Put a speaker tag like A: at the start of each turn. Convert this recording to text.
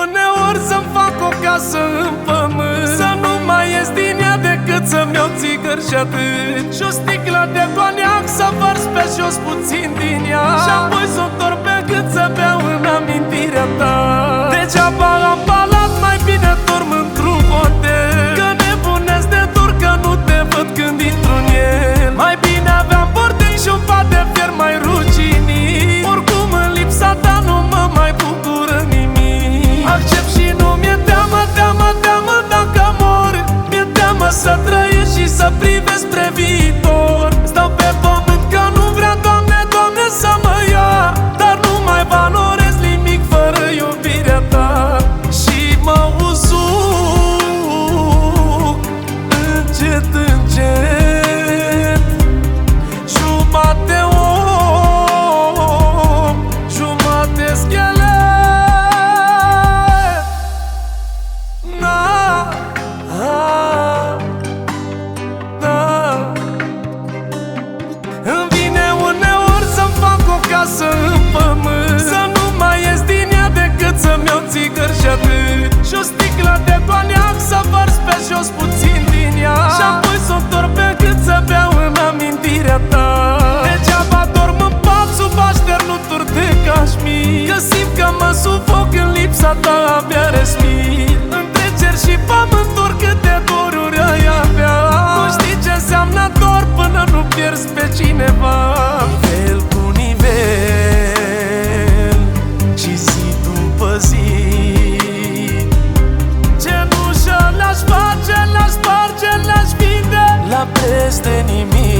A: uneori să-mi fac o casă în pământ, să nu mai ies din ea decât să-mi iau țigări și atât, și o sticlă de coniac să vărs pe jos puțin din ea, și apoi să o întorc pe gât să beau în amintirea ta. Degeaba am palat, mai bine dorm într-un hotel, că nebunesc de dor că nu te văd când intru în el. Mai bine aveam bordei și un pat de fier mai ruginit, oricum în lipsa ta nu mă mai bucură nimic. Accept și nu mi-e teamă, teamă, teamă dacă mor, mi-e teamă să trăiesc și să privesc spre viitor. Stau pe pământ că nu vrea, Doamne, Doamne, să mă ia, dar nu mai valorez nimic fără iubirea ta. Și mă usuc încet, încet, jumate om, jumate schelet. Na, da. Îmi vine uneori să-mi fac o casă în pământ, să nu mai ies din ea decât să-mi iau țigări și atât, și o sticlă de coniac să vărs pe jos puțin din ea, și apoi să o întorc pe gât să beau în amintirea ta. Degeaba dorm în pat sub așternuturi de cașmir, că simt că mă sufoc în lipsa ta, abia respir. Între cer și pământ oricâte doruri ai avea, nu știi ce înseamnă dor până nu pierzi pe cineva. Nivel cu nivel și zi după zi, cenușă le-aș face, le-aș sparge, le-aș vinde la preț de nimic.